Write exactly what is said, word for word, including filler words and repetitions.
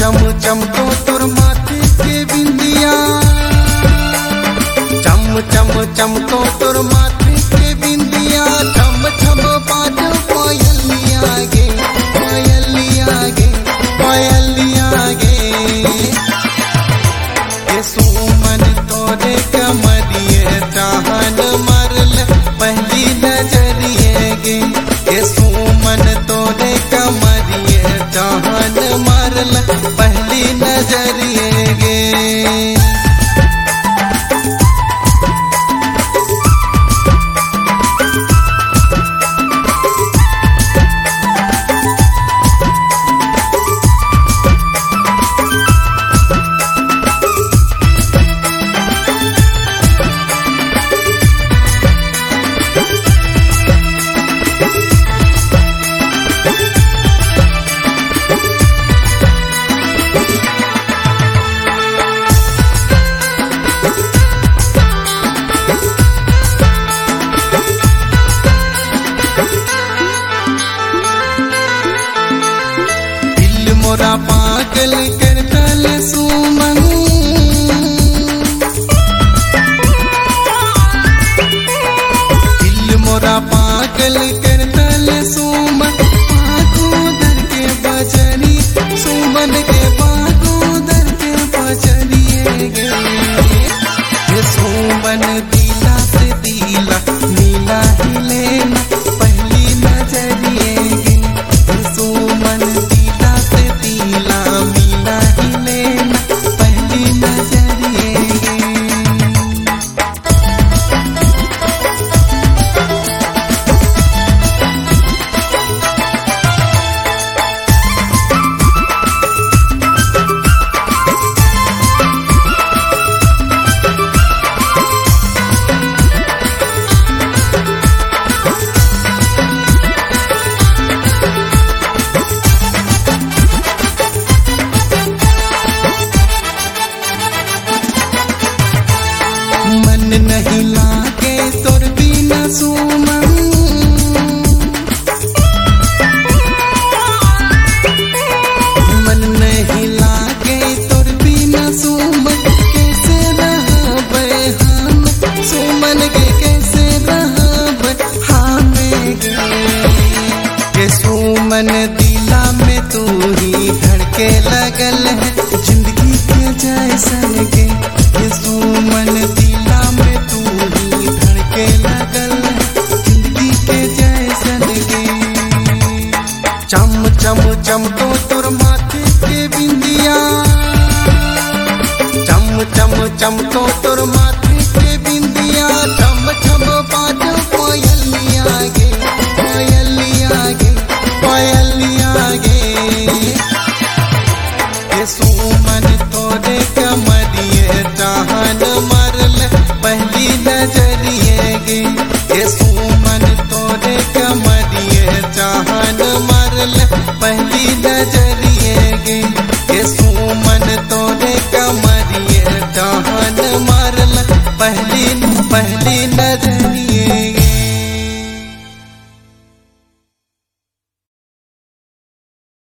चम चमको तुर माथे के बिंदिया, चम चम चमको तुर माथे के बिंदिया, छम छम बाजो कोयलिया गे, कोयलिया गे, कोयलिया गे। ये सुमन तोरे कमरिए चाहन मरल पहली नजरिए गे, ये सुमन तोरे कमरिए चाहन मरल पहली नजरिए गे। मोरा पागल कर दल सुमन, दिल मोरा पागल कर दल सुमन, बागोदर के बजरी सुमन के बागोदर के बजरिए गे। ये सुमन दिला से दिला नीला ही लेना पहली नजरिए गे, ये सुमन दिला से दिला मिला ही लेना पहली नजरिए गे। मन नहीं लागे तोर बिना सुमन, मन नहीं लागे तोर बिना सुमन, कैसे रहबे हम सुमन के, कैसे रहबे हम गे। के सुमन दिला में तू ही धड़के लगल है जिंदगी के जैसन गे, ये सुमन दिला में तू ही धड़के लगल जिंदगी के जैसन गे। चम चम चमको तुर माथे के बिंदिया, चम चम चमको तुर माथे के बिंदिया, छम छम बाजो कोयलिया गे, कोयलिया गे, कोयलिया गे। ये सुमन तोरे कमरिए चाहन मरल पहली नजरिए गे, ये सुमन तोरे कमरिए चाहन मरल पहली नजरिए गे, ये सुमन तोरे कमरिए चाहन मरल पहली पहली नजरिए गे।